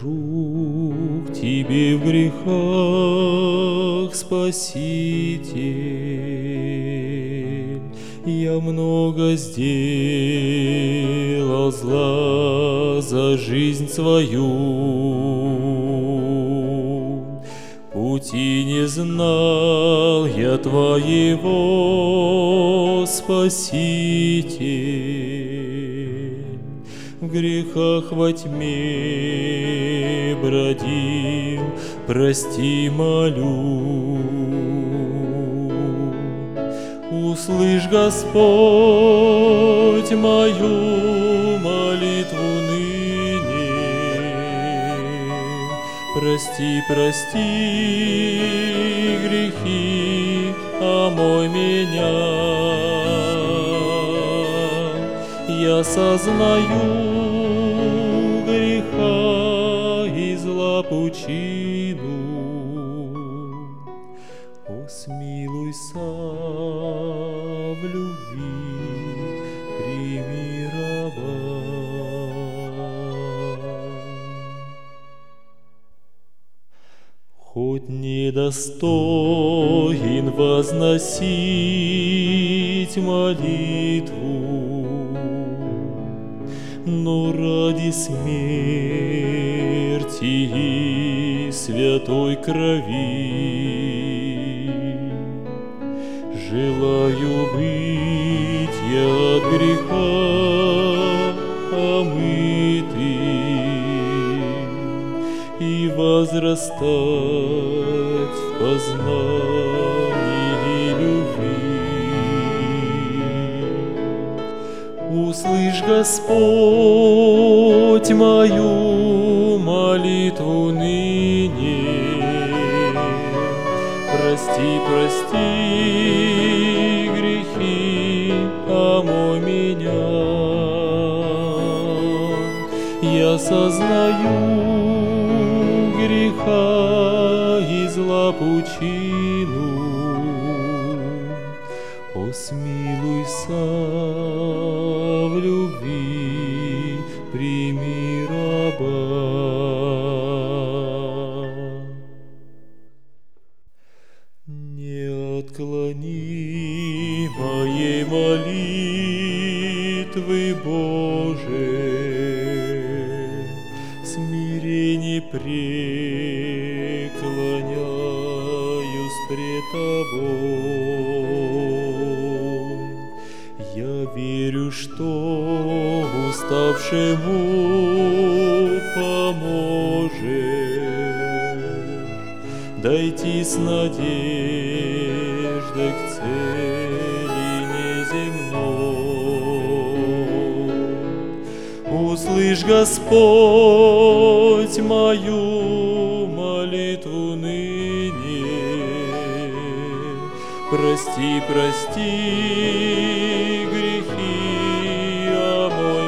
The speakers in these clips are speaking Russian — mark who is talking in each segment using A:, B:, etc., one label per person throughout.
A: прихожу к Тебе в грехах, Спаситель. Я много сделал зла за жизнь свою, пути не знал я Твоего, Спаситель. В грехах во тьме бродил, прости, молю. Услышь, Господь, мою молитву ныне. Прости, прости грехи, омой меня. Я сознаю греха и зла пучину. О, смилуйся в любви, прими раба. Хоть недостоин возносить молитву, но ради смерти и святой крови желаю быть я от греха омытым и возрастать в познании любви. Услышь, Господь, мою молитву ныне. Прости, прости грехи, омой меня. Я сознаю греха и зла пучину. О, смилуйся в любви, прими раба. Не отклони моей молитвы, Боже, в смирении преклоняюсь пред Тобой. Я верю, что уставшему поможешь дойти с надеждой к цели неземной. Услышь, Господь, мою молитву ныне. Прости, прости грехи, омой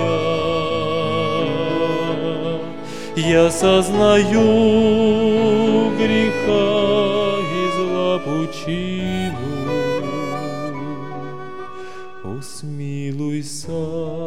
A: меня. Я сознаю греха и зла пучину. О, смилуйся